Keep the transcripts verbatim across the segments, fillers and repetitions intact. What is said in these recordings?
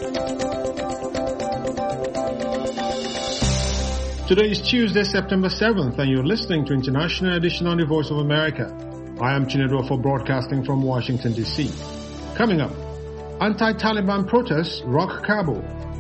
Today is Tuesday, September seventh, and you're listening to International Edition on the Voice of America. I am Chinedu for broadcasting from Washington, D C. Coming up, anti-Taliban protests rock Kabul.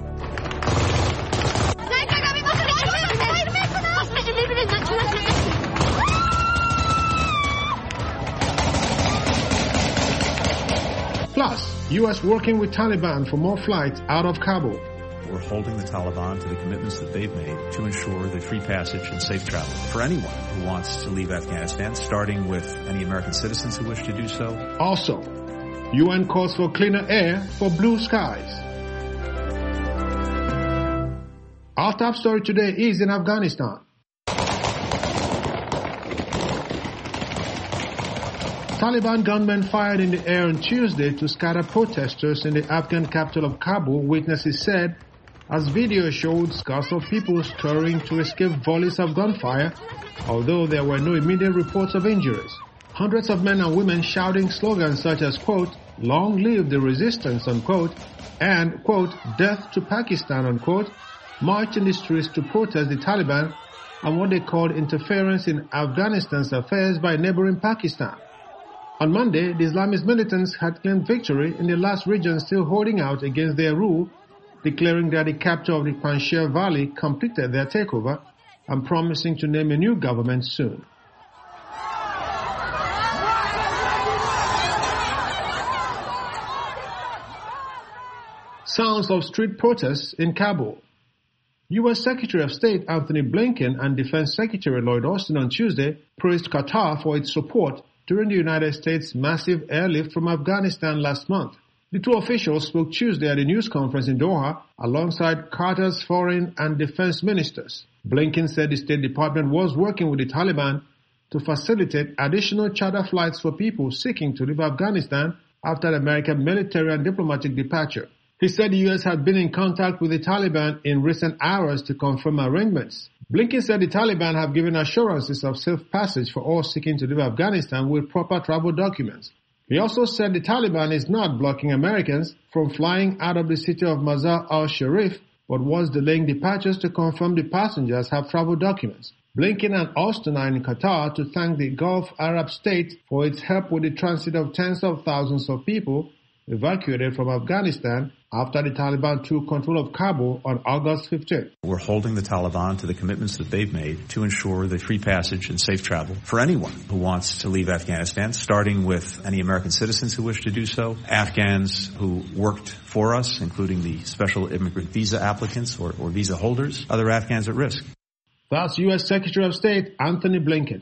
Plus, U S working with Taliban for more flights out of Kabul. We're holding the Taliban to the commitments that they've made to ensure the free passage and safe travel for anyone who wants to leave Afghanistan, starting with any American citizens who wish to do so. Also, U N calls for cleaner air for blue skies. Our top story today is in Afghanistan. Taliban gunmen fired in the air on Tuesday to scatter protesters in the Afghan capital of Kabul, witnesses said, as video showed scores of people scurrying to escape volleys of gunfire, although there were no immediate reports of injuries. Hundreds of men and women shouting slogans such as, quote, long live the resistance, unquote, and, quote, death to Pakistan, unquote, marched in the streets to protest the Taliban and what they called interference in Afghanistan's affairs by neighboring Pakistan. On Monday, the Islamist militants had claimed victory in the last region still holding out against their rule, declaring that the capture of the Panjshir Valley completed their takeover and promising to name a new government soon. Sounds of street protests in Kabul. U S Secretary of State Anthony Blinken and Defense Secretary Lloyd Austin on Tuesday praised Qatar for its support during the United States' massive airlift from Afghanistan last month. The two officials spoke Tuesday at a news conference in Doha alongside Qatar's foreign and defense ministers. Blinken said the State Department was working with the Taliban to facilitate additional charter flights for people seeking to leave Afghanistan after the American military and diplomatic departure. He said the U S had been in contact with the Taliban in recent hours to confirm arrangements. Blinken said the Taliban have given assurances of safe passage for all seeking to leave Afghanistan with proper travel documents. He also said the Taliban is not blocking Americans from flying out of the city of Mazar al-Sharif, but was delaying departures to confirm the passengers have travel documents. Blinken and Austin are in Qatar to thank the Gulf Arab state for its help with the transit of tens of thousands of people evacuated from Afghanistan after the Taliban took control of Kabul on August fifteenth. We're holding the Taliban to the commitments that they've made to ensure the free passage and safe travel for anyone who wants to leave Afghanistan, starting with any American citizens who wish to do so, Afghans who worked for us, including the special immigrant visa applicants or, or visa holders, other Afghans at risk. That's U S Secretary of State Anthony Blinken.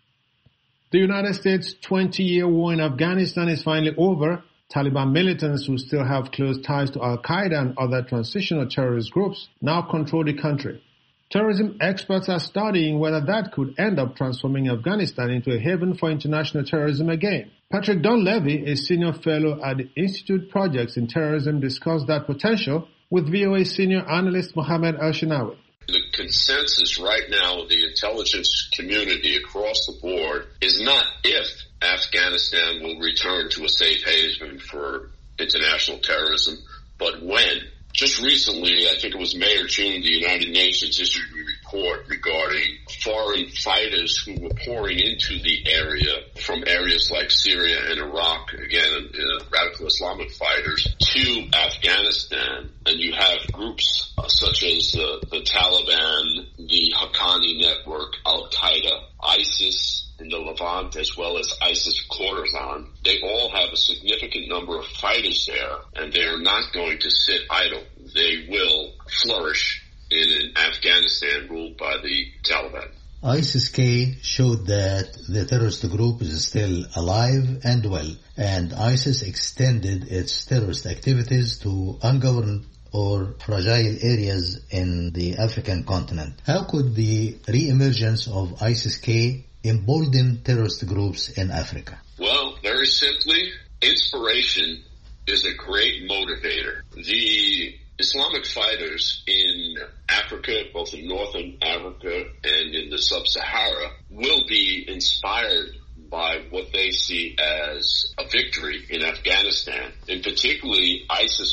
The United States' twenty-year war in Afghanistan is finally over. Taliban militants who still have close ties to Al-Qaeda and other transitional terrorist groups now control the country. Terrorism experts are studying whether that could end up transforming Afghanistan into a haven for international terrorism again. Patrick Dunleavy, a senior fellow at the Institute Projects in Terrorism, discussed that potential with V O A senior analyst Mohammed El-Shinawi. The consensus right now with the intelligence community across the board is not if Afghanistan will return to a safe haven for international terrorism, but when. Just recently, I think it was May or June, the United Nations issued a report regarding foreign fighters who were pouring into the area from areas like Syria and Iraq, again, uh, radical Islamic fighters, to Afghanistan. And you have groups uh, such as uh, the Taliban, the Haqqani Network, Al-Qaeda, ISIS in the Levant, as well as ISIS Khorasan. They all have a significant number of fighters there, and they are not going to sit idle. They will flourish in an Afghanistan ruled by the Taliban. ISIS-K showed that the terrorist group is still alive and well, and ISIS extended its terrorist activities to ungoverned or fragile areas in the African continent. How could the re-emergence of ISIS-K embolden terrorist groups in Africa? Well, very simply, inspiration is a great motivator. The Islamic fighters in Africa, both in Northern Africa and in the Sub-Sahara, will be inspired by what they see as a victory in Afghanistan, and particularly ISIS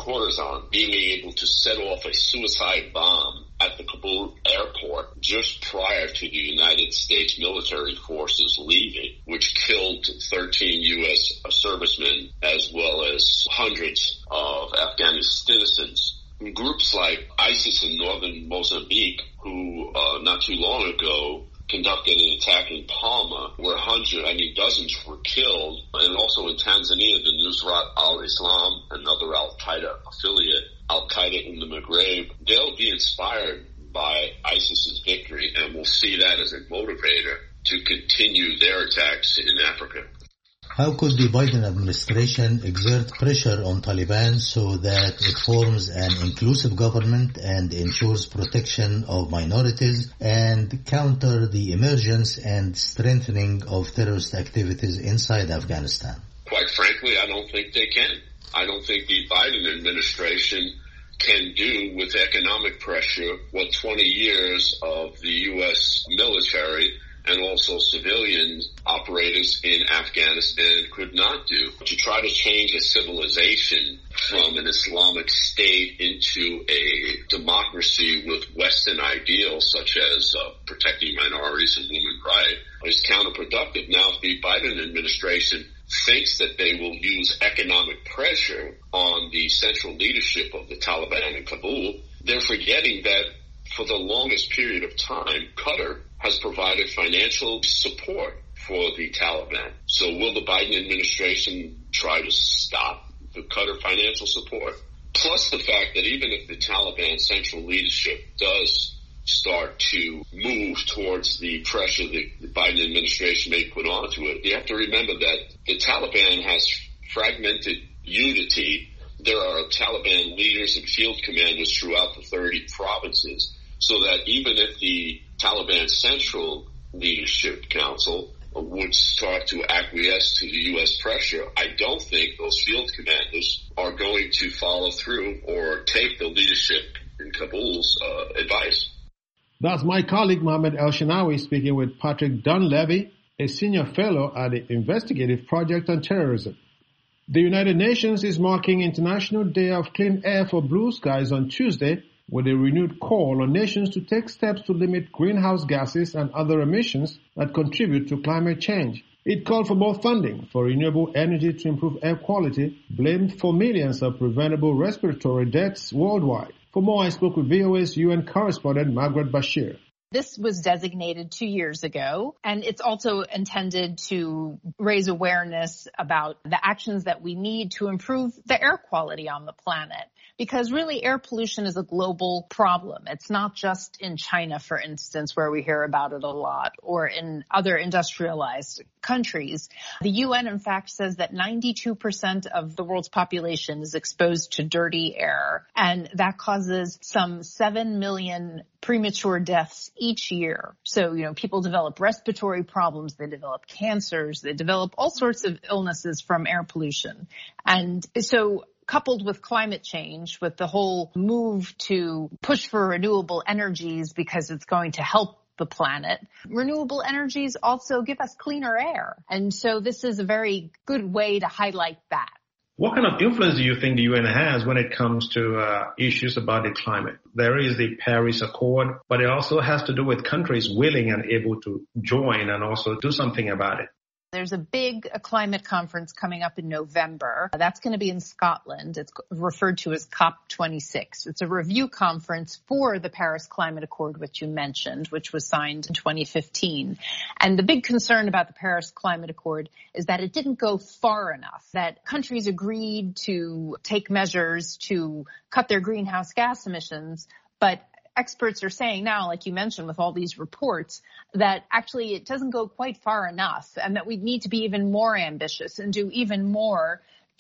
Khorasan being able to set off a suicide bomb at the Kabul airport just prior to the United States military forces leaving, which killed thirteen U S servicemen as well as hundreds of Afghan citizens. Groups like ISIS in northern Mozambique, who uh, not too long ago conducted an attack in Palma where hundreds, I mean dozens were killed, and also in Tanzania, the Nusrat al-Islam, another al-Qaeda affiliate, al-Qaeda in the Maghreb, they'll be inspired by ISIS's victory and will see that as a motivator to continue their attacks in Africa. How could the Biden administration exert pressure on Taliban so that it forms an inclusive government and ensures protection of minorities and counter the emergence and strengthening of terrorist activities inside Afghanistan? Quite frankly, I don't think they can. I don't think the Biden administration can do with economic pressure what twenty years of the U S military and also civilian operators in Afghanistan could not do. To try to change a civilization from an Islamic state into a democracy with Western ideals such as uh, protecting minorities and women's rights is counterproductive. Now, if the Biden administration thinks that they will use economic pressure on the central leadership of the Taliban in Kabul, they're forgetting that for the longest period of time, Qatar has provided financial support for the Taliban. So will the Biden administration try to stop the Qatar financial support? Plus the fact that even if the Taliban central leadership does start to move towards the pressure that the Biden administration may put onto it, you have to remember that the Taliban has fragmented unity. There are Taliban leaders and field commanders throughout the thirty provinces, so that even if the Taliban Central Leadership Council would start to acquiesce to the U S pressure, I don't think those field commanders are going to follow through or take the leadership in Kabul's uh, advice. That's my colleague Mohammed El-Shinawi speaking with Patrick Dunleavy, a senior fellow at the Investigative Project on Terrorism. The United Nations is marking International Day of Clean Air for Blue Skies on Tuesday with a renewed call on nations to take steps to limit greenhouse gases and other emissions that contribute to climate change. It called for more funding for renewable energy to improve air quality, blamed for millions of preventable respiratory deaths worldwide. For more, I spoke with V O A's U N correspondent Margaret Bashir. This was designated two years ago, and it's also intended to raise awareness about the actions that we need to improve the air quality on the planet. Because really air pollution is a global problem. It's not just in China, for instance, where we hear about it a lot, or in other industrialized countries. The U N, in fact, says that ninety-two percent of the world's population is exposed to dirty air, and that causes some seven million premature deaths each year. So, you know, people develop respiratory problems, they develop cancers, they develop all sorts of illnesses from air pollution. And so coupled with climate change, with the whole move to push for renewable energies because it's going to help the planet, renewable energies also give us cleaner air. And so this is a very good way to highlight that. What kind of influence do you think the U N has when it comes to uh, issues about the climate? There is the Paris Accord, but it also has to do with countries willing and able to join and also do something about it. There's a big climate conference coming up in November. That's going to be in Scotland. It's referred to as COP twenty-six. It's a review conference for the Paris Climate Accord, which you mentioned, which was signed in twenty fifteen. And the big concern about the Paris Climate Accord is that it didn't go far enough, that countries agreed to take measures to cut their greenhouse gas emissions, but experts are saying now, like you mentioned with all these reports, that actually it doesn't go quite far enough and that we need to be even more ambitious and do even more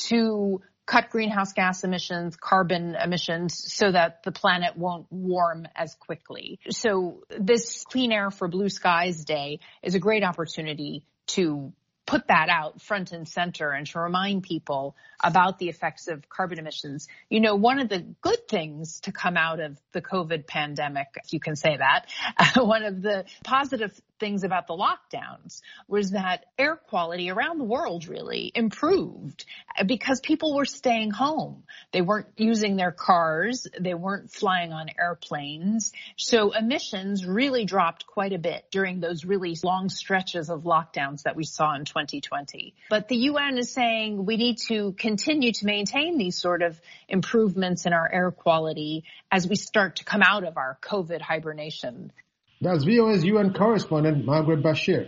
to cut greenhouse gas emissions, carbon emissions, so that the planet won't warm as quickly. So this Clean Air for Blue Skies Day is a great opportunity to put that out front and center and to remind people about the effects of carbon emissions. You know, one of the good things to come out of the COVID pandemic, if you can say that, one of the positive things about the lockdowns was that air quality around the world really improved because people were staying home. They weren't using their cars. They weren't flying on airplanes. So emissions really dropped quite a bit during those really long stretches of lockdowns that we saw in twenty twenty. But the U N is saying we need to continue to maintain these sort of improvements in our air quality as we start to come out of our COVID hibernation. That's V O A's U N correspondent Margaret Bashir.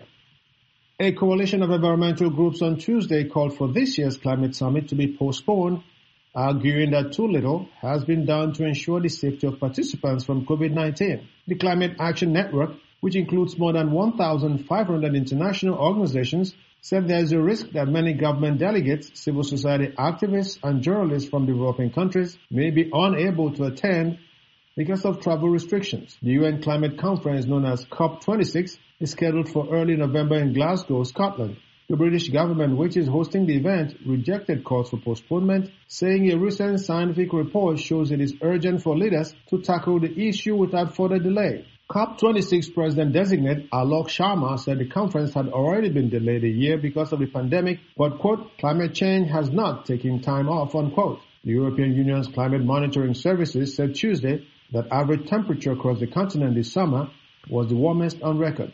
A coalition of environmental groups on Tuesday called for this year's climate summit to be postponed, arguing that too little has been done to ensure the safety of participants from COVID nineteen. The Climate Action Network, which includes more than one thousand five hundred international organizations, said there is a risk that many government delegates, civil society activists, and journalists from developing countries may be unable to attend because of travel restrictions. The U N climate conference known as COP twenty-six is scheduled for early November in Glasgow, Scotland. The British government, which is hosting the event, rejected calls for postponement, saying a recent scientific report shows it is urgent for leaders to tackle the issue without further delay. COP twenty-six President-designate Alok Sharma said the conference had already been delayed a year because of the pandemic, but, quote, climate change has not taken time off, unquote. The European Union's climate monitoring services said Tuesday that average temperature across the continent this summer was the warmest on record.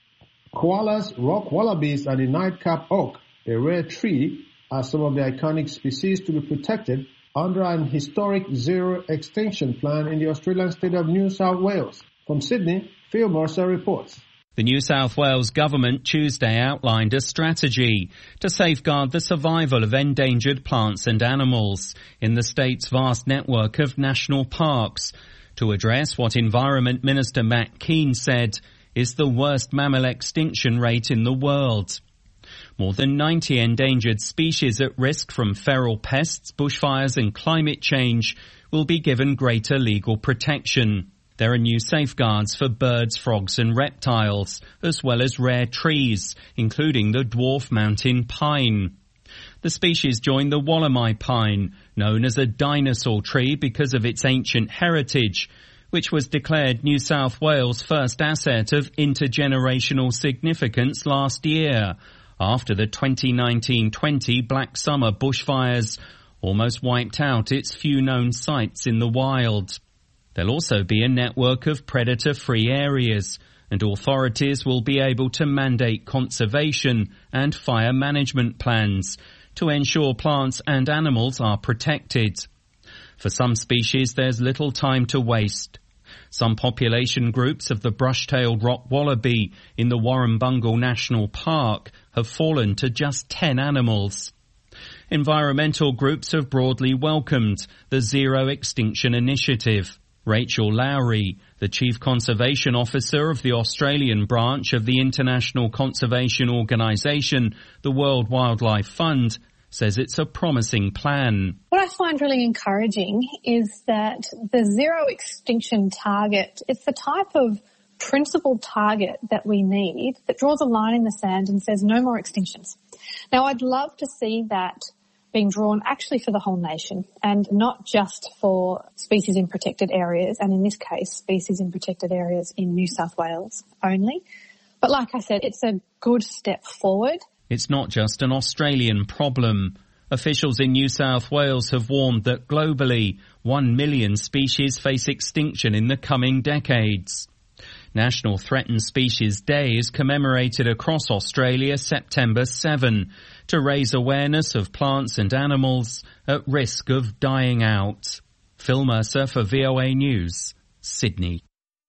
Koalas, rock wallabies, and the nightcap oak, a rare tree, are some of the iconic species to be protected under an historic zero extinction plan in the Australian state of New South Wales. From Sydney, Phil Mercer reports. The New South Wales government Tuesday outlined a strategy to safeguard the survival of endangered plants and animals in the state's vast network of national parks, to address what Environment Minister Matt Keane said is the worst mammal extinction rate in the world. More than ninety endangered species at risk from feral pests, bushfires and climate change will be given greater legal protection. There are new safeguards for birds, frogs and reptiles, as well as rare trees, including the dwarf mountain pine. The species join the Wollemi pine, known as a dinosaur tree because of its ancient heritage, which was declared New South Wales' first asset of intergenerational significance last year, after the twenty nineteen twenty Black Summer bushfires almost wiped out its few known sites in the wild. There'll also be a network of predator-free areas, and authorities will be able to mandate conservation and fire management plans to ensure plants and animals are protected. For some species, there's little time to waste. Some population groups of the brush-tailed rock wallaby in the Warrumbungle National Park have fallen to just ten animals. Environmental groups have broadly welcomed the Zero Extinction Initiative. Rachel Lowry, the Chief Conservation Officer of the Australian branch of the international conservation organisation, the World Wildlife Fund, says it's a promising plan. What I find really encouraging is that the zero extinction target, it's the type of principled target that we need that draws a line in the sand and says no more extinctions. Now, I'd love to see that being drawn actually for the whole nation and not just for species in protected areas, and in this case, species in protected areas in New South Wales only. But like I said, it's a good step forward. It's not just an Australian problem. Officials in New South Wales have warned that globally, one million species face extinction in the coming decades. National Threatened Species Day is commemorated across Australia September seventh to raise awareness of plants and animals at risk of dying out. Phil Mercer for V O A News, Sydney.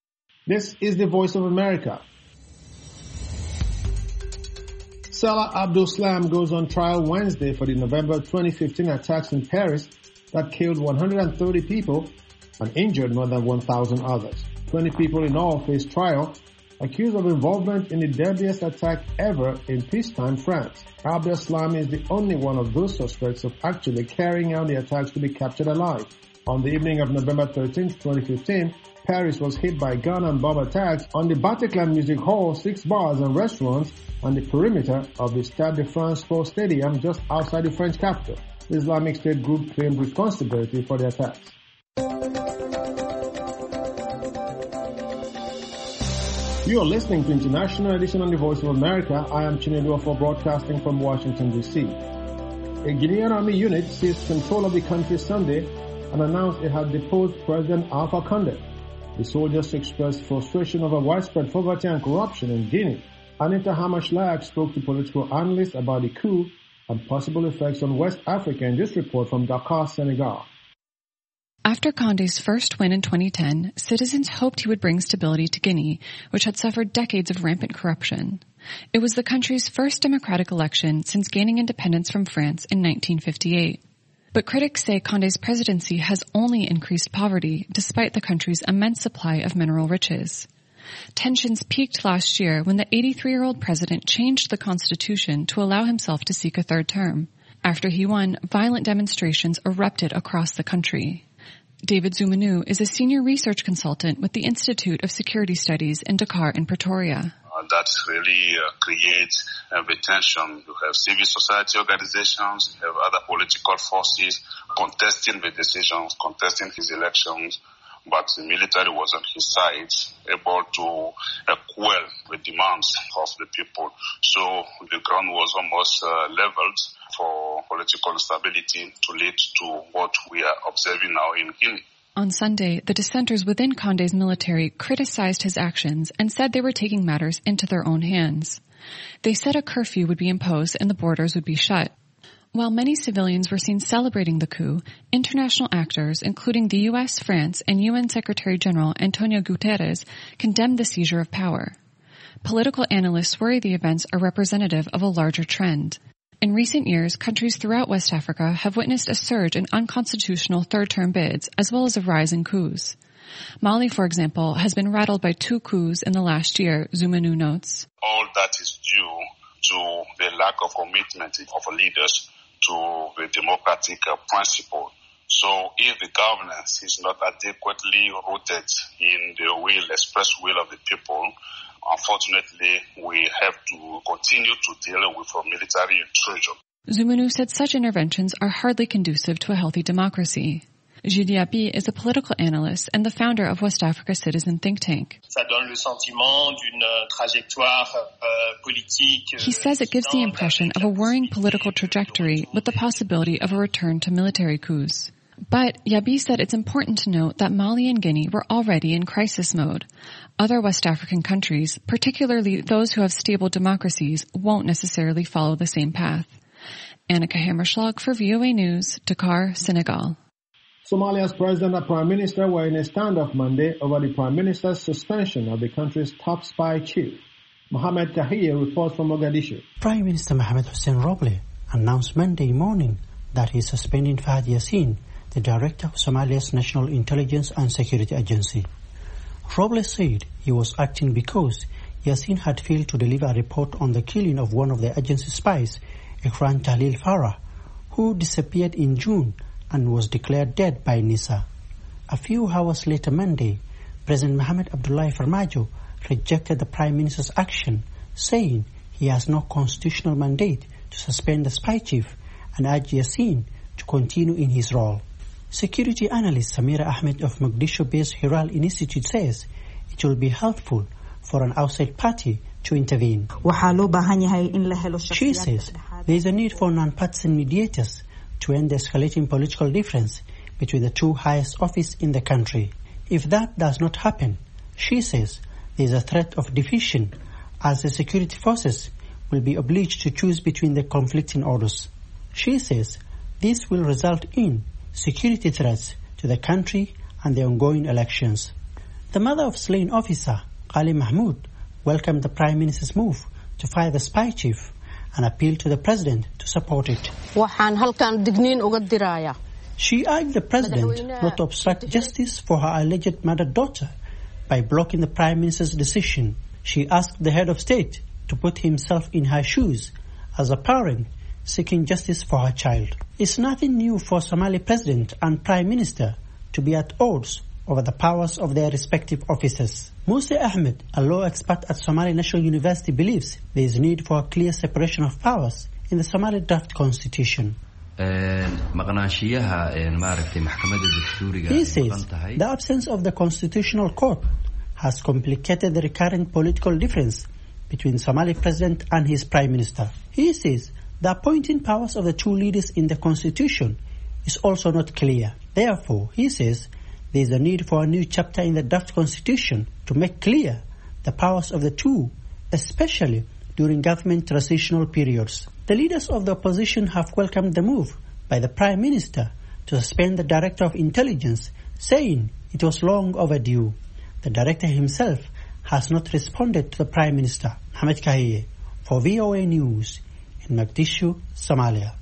This is the Voice of America. Salah Abdeslam goes on trial Wednesday for the November twenty fifteen attacks in Paris that killed one hundred thirty people and injured more than one thousand others. twenty people in all face trial, accused of involvement in the deadliest attack ever in peacetime France. Abdeslam is the only one of those suspects of actually carrying out the attacks to be captured alive. On the evening of November thirteenth, twenty fifteen, Paris was hit by gun and bomb attacks on the Bataclan Music Hall, six bars and restaurants on the perimeter of the Stade de France Sports Stadium just outside the French capital. The Islamic State group claimed responsibility for the attacks. You are listening to International Edition on the Voice of America. I am Chinedu for broadcasting from Washington, D C. A Guinean army unit seized control of the country Sunday and announced it had deposed President Alpha Condé. The soldiers expressed frustration over widespread poverty and corruption in Guinea. Anita Hamashlag spoke to political analysts about the coup and possible effects on West Africa in this report from Dakar, Senegal. After Condé's first win in twenty ten, citizens hoped he would bring stability to Guinea, which had suffered decades of rampant corruption. It was the country's first democratic election since gaining independence from France in nineteen fifty-eight. But critics say Condé's presidency has only increased poverty despite the country's immense supply of mineral riches. Tensions peaked last year when the eighty-three-year-old president changed the constitution to allow himself to seek a third term. After he won, violent demonstrations erupted across the country. David Zumanu is a senior research consultant with the Institute of Security Studies in Dakar and Pretoria. Uh, that really uh, creates uh, the tension. You have civil society organizations, you have other political forces contesting the decisions, contesting his elections, but the military was on his side, able to uh, quell the demands of the people. So the ground was almost uh, leveled for political stability to lead to what we are observing now in Guinea. On Sunday, the dissenters within Condé's military criticized his actions and said they were taking matters into their own hands. They said a curfew would be imposed and the borders would be shut. While many civilians were seen celebrating the coup, international actors, including the U S, France, and U N Secretary-General Antonio Guterres, condemned the seizure of power. Political analysts worry the events are representative of a larger trend. In recent years, countries throughout West Africa have witnessed a surge in unconstitutional third-term bids, as well as a rise in coups. Mali, for example, has been rattled by two coups in the last year, Zumanu notes. All that is due to the lack of commitment of leaders to the democratic uh, principle. So if the governance is not adequately rooted in the will, express will of the people, unfortunately, we have to continue to deal with a military intrusion. Zumanu said such interventions are hardly conducive to a healthy democracy. Gilles Yabi is a political analyst and the founder of West Africa Citizen Think Tank. He says it gives the impression of a worrying political trajectory with the possibility of a return to military coups. But Yabi said it's important to note that Mali and Guinea were already in crisis mode. Other West African countries, particularly those who have stable democracies, won't necessarily follow the same path. Annika Hammerschlag for V O A News, Dakar, Senegal. Somalia's president and prime minister were in a standoff Monday over the prime minister's suspension of the country's top spy chief. Mohamed Tahir reports from Mogadishu. Prime Minister Mohamed Hussein Roble announced Monday morning that he is suspending Fahad Yassin, the director of Somalia's National Intelligence and Security Agency. Roble said he was acting because Yassin had failed to deliver a report on the killing of one of the agency spies, Ikran Tahlil Farah, who disappeared in June and was declared dead by NISA. A few hours later Monday, President Mohamed Abdullahi Farmajo rejected the Prime Minister's action, saying he has no constitutional mandate to suspend the spy chief and urged Yassin to continue in his role. Security analyst Samira Ahmed of Mogadishu-based Hiral Institute says it will be helpful for an outside party to intervene. She says there is a need for non-partisan mediators to end the escalating political difference between the two highest offices in the country. If that does not happen, she says there is a threat of division as the security forces will be obliged to choose between the conflicting orders. She says this will result in security threats to the country and the ongoing elections. The mother of slain officer, Qali Mahmoud, welcomed the Prime Minister's move to fire the spy chief and appealed to the President to support it. She urged the President not to obstruct justice for her alleged murdered daughter by blocking the Prime Minister's decision. She asked the head of state to put himself in her shoes as a parent seeking justice for her child. It's nothing new for Somali President and Prime Minister to be at odds over the powers of their respective offices. Musa Ahmed, a law expert at Somali National University, believes there is a need for a clear separation of powers in the Somali draft constitution. He says the absence of the constitutional court has complicated the recurrent political difference between Somali president and his prime minister. He says the appointing powers of the two leaders in the constitution is also not clear. Therefore, he says there is a need for a new chapter in the draft constitution to make clear the powers of the two, especially during government transitional periods. The leaders of the opposition have welcomed the move by the Prime Minister to suspend the Director of Intelligence, saying it was long overdue. The Director himself has not responded to the Prime Minister. Hamid Kahiye for V O A News in Mogadishu, Somalia.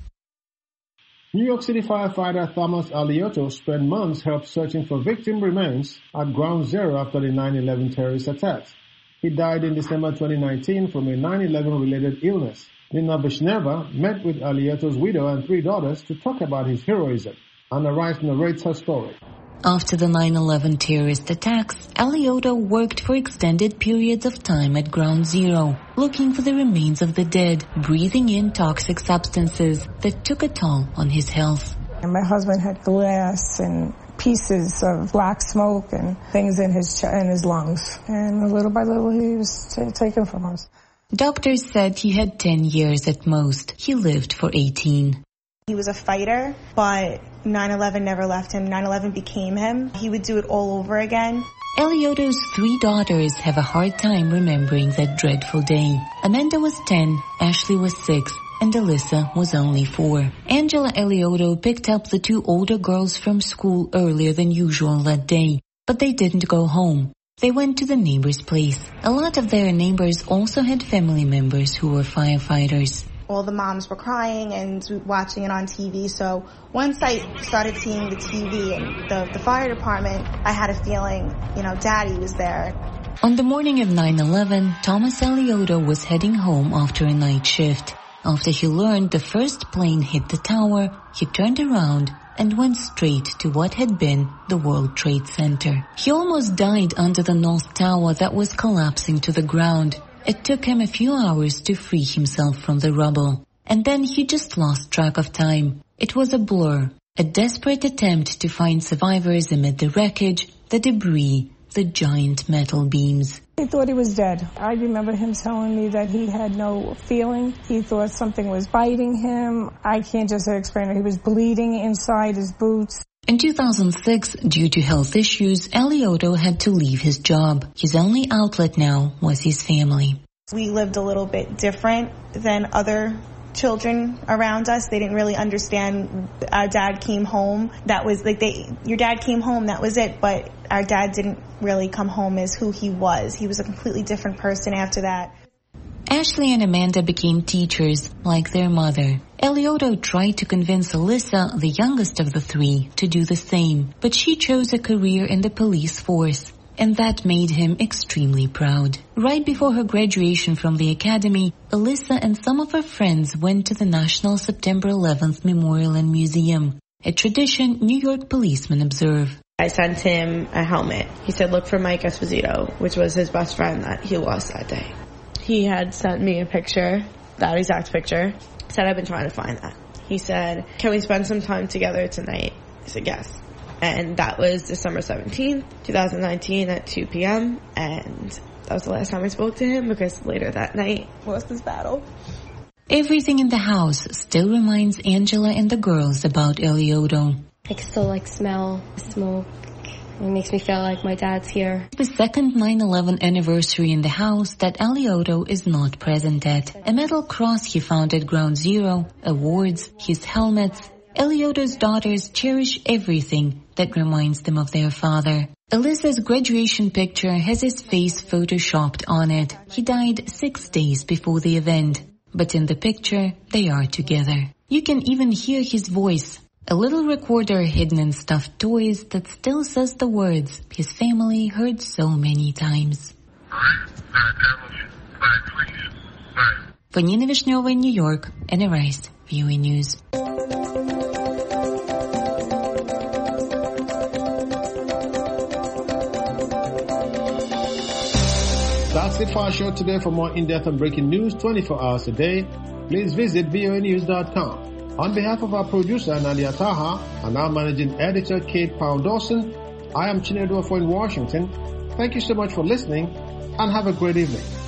New York City firefighter Thomas Alioto spent months help searching for victim remains at Ground Zero after the nine eleven terrorist attacks. He died in December twenty nineteen from a nine eleven related illness. Nina Bishneva met with Alioto's widow and three daughters to talk about his heroism. Anna Rice narrates her story. After the nine eleven terrorist attacks, Alioto worked for extended periods of time at Ground Zero, looking for the remains of the dead, breathing in toxic substances that took a toll on his health. And my husband had glass and pieces of black smoke and things in his ch- in his lungs. And little by little, he was t- taken from us. Doctors said he had ten years at most. He lived for eighteen. He was a fighter, but nine eleven never left him. nine eleven became him. He would do it all over again. Alioto's three daughters have a hard time remembering that dreadful day. Amanda was ten, Ashley was six, and Alyssa was only four. Angela Alioto picked up the two older girls from school earlier than usual that day, but they didn't go home. They went to the neighbor's place. A lot of their neighbors also had family members who were firefighters. All the moms were crying and watching it on T V. So once I started seeing the T V and the, the fire department, I had a feeling, you know, Daddy was there. On the morning of nine eleven, Thomas Alioto was heading home after a night shift. After he learned the first plane hit the tower, he turned around and went straight to what had been the World Trade Center. He almost died under the North Tower that was collapsing to the ground. It took him a few hours to free himself from the rubble. And then he just lost track of time. It was a blur, a desperate attempt to find survivors amid the wreckage, the debris, the giant metal beams. He thought he was dead. I remember him telling me that he had no feeling. He thought something was biting him. I can't just explain it. He was bleeding inside his boots. In two thousand six, due to health issues, Alioto had to leave his job. His only outlet now was his family. We lived a little bit different than other children around us. They didn't really understand our dad came home. That was like they, your dad came home, that was it. But our dad didn't really come home as who he was. He was a completely different person after that. Ashley and Amanda became teachers, like their mother. Alioto tried to convince Alyssa, the youngest of the three, to do the same, but she chose a career in the police force, and that made him extremely proud. Right before her graduation from the academy, Alyssa and some of her friends went to the National September eleventh Memorial and Museum, a tradition New York policemen observe. I sent him a helmet. He said, look for Mike Esposito, which was his best friend that he lost that day. He had sent me a picture, that exact picture. Said, I've been trying to find that. He said, can we spend some time together tonight? I said, yes. And that was December seventeenth, twenty nineteen at two p.m. And that was the last time I spoke to him because later that night was this battle. Everything in the house still reminds Angela and the girls about Alioto. I can still like smell the smoke. It makes me feel like my dad's here. The second nine eleven anniversary in the house that Alioto is not present at. A metal cross he found at Ground Zero, awards, his helmets. Alioto's daughters cherish everything that reminds them of their father. Alyssa's graduation picture has his face photoshopped on it. He died six days before the event. But in the picture, they are together. You can even hear his voice. A little recorder hidden in stuffed toys that still says the words his family heard so many times. For Nina Vishneva in New York, Anna Rice, V O A News. That's it for our show today. For more in-depth and breaking news twenty-four hours a day, please visit V O A news dot com. On behalf of our producer, Nadia Taha, and our managing editor, Kate Powell-Dawson, I am Chinedu Afo in Washington. Thank you so much for listening and have a great evening.